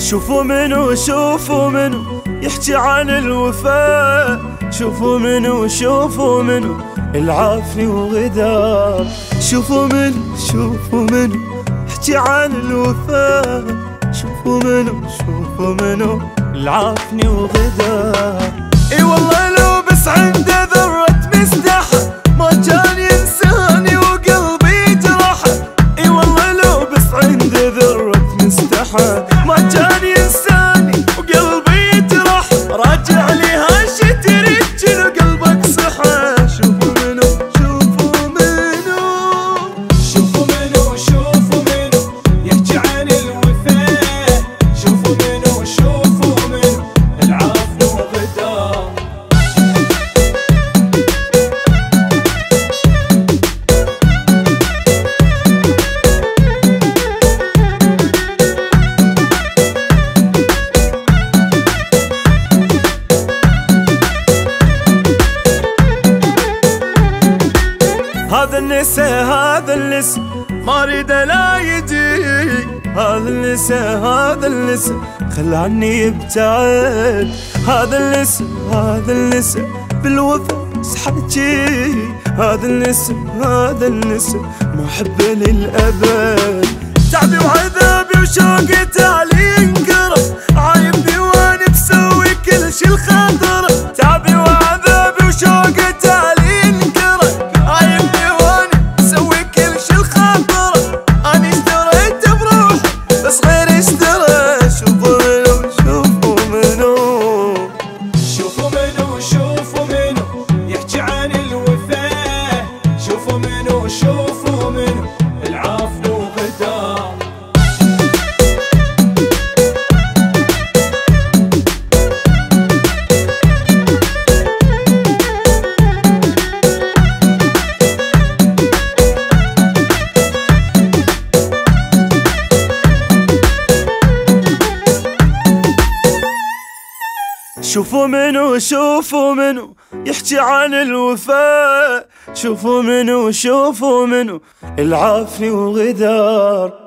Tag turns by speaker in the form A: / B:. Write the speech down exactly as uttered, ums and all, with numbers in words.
A: شوفوا منو شوفوا منو يحكي عن الوفاء، شوفوا منو شوفوا منو العافني وغدار. شوفوا منو شوفوا منو يحكي عن الوفاء، شوفوا منو شوفوا منو العافني وغدار. اي والله لو بس عنده ذرة مستحى ما كان ينساني وقلبي جرحه. اي والله لو بس عنده ذرة مستحى ما كان ينساني وقلبي جرح. راجع لي هالشي تريد شنو قلبك صحى. شوفوا منو شوفوا منو
B: شوفوا منو شوفوا منو يحكي عن الوفاء، شوفوا منو شوفوا منو العفو وغدار.
A: هذا النسا هذا النسا ما اريد لا يجي. هذا النسا هذا النسا خلى عني يبتعد. هذا النسا هذا النسا بالوفا سحبتي. هذا النسا هذا النسا ما احبه للابد. تعبي وعذابي وشوقي تعالي ينقرب، عايبني وانا بسوي كل شي الخاطر. تعبي وعذابي وشوقي تعالي ينقرب، عايبني وانا بسوي كل شي الخاطر. اني اشتريت بروحي بس غيري اشترى. شوفوا منو شوفوا منو
B: شوفوا منو شوفوا منو يحكي عن الوفاء، شوفوا منو شوفوا منو العفو وغدار.
A: شوفوا منو شوفوا منو يحكي عن الوفاء، شوفوا منو شوفوا منو العافني وغدار.